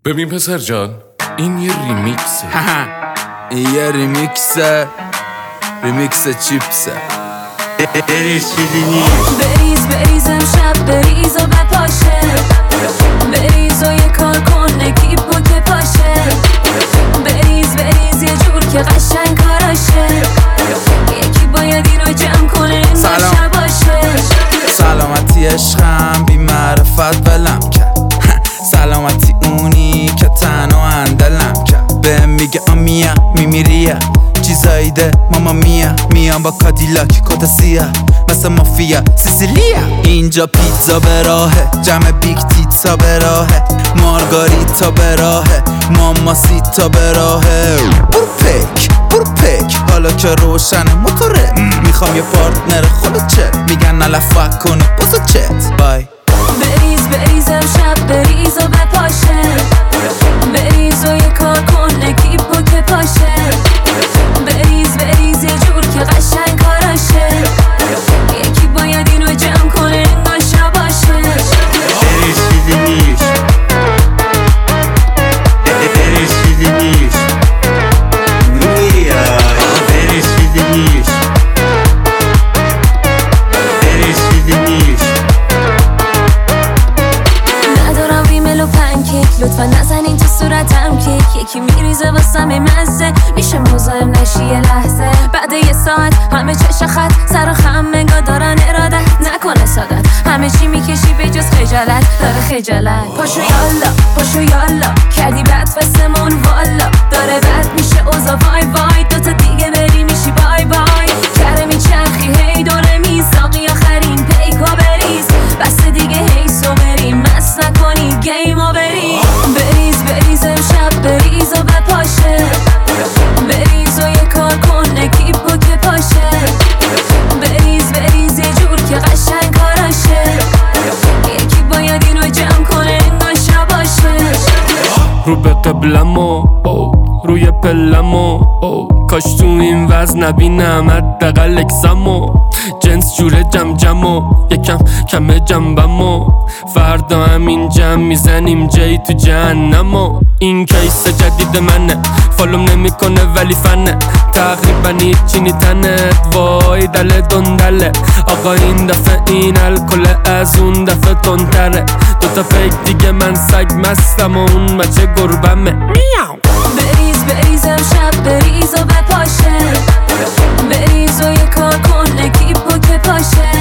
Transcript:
ببین پسر جان، این یه ریمیکسه. این یه ریمیکسه، ریمیکس چیپسه. بریز امشب بریز و بپاشه، بریز و یه کار کن نگیب و که پاشه، بریز یه جور که قشنگ کاراشه، یکی باید اینو جمع کنه این باشه باشه. سلامتی عشقم بی معرفت ولم کرد، سلامتی اونی که تنها اندلم کرد. بهم میگه آمیا میمیریا چیزایی ده ماما میا، میام با کادیلاک کت سیاه مثل مافیا سیسیلیا. اینجا پیتزا به راهه، جمع بیگ تیتزا به راهه، مارگاریتا به راهه، ماماسیتا به راهه. برو پک حالا که روشنه موتوره، میخوام یه پارتنر خلوچه، میگن نلفک کنه بازو چت بای. بریز امشب بریز و بپاشه، بریز و یه کار کن نگیب و که پاشه، بریز یه جور که قشنگ کاراشه، یکی باید اینو جمع کنه انگار شباشه. ندارم ریمل و پنکیک، لطفا نزنین تو صورتم کیک، یکی میریزه واسم مزه، میشه مزاحم نشی یه لحظه. بعد یه ساعت همه چش خط سر و خم منگا دارن ارادت، نکنه سادت همه چی میکشی به جز خجالت، داره خجالت. پاشو یالا کردی بد واسمون والا، داره بد میشه اوضاع وای دوتا دیگه بری میشی بای کره میچرخی هی دوره میساقی آخرین پیکا بریز، بس دیگه هیسو بریم مس نکنی گیمو بریز امشب بریز و بپاشه، بریز و یه کار کن نگیب و که پاشه، بریز یه جور که قشنگ کاراشه، یکی باید اینو جمع کنه انگار شباشه. رو به قبلمو روی پلمو، کاش تو این وزن نبینم حداقل اکسمو، جنس جوره جمو یکم کمه جنبمو، فردا همین جمع میزنیم جایی تو جهنمو. این کیس جدید منه، فالوم نمیکنه ولی فنه، تقریبا هیچی نیتنت وای دل دندله. آقا این دفعه این الکل از اون دفعه تندتره، دوتا پیک دیگه من سگ مستم و اون بچه گربمه. میاو بریز امشب بریز و بپاشه، بریز و یه کار کن نگیب و که پاشه،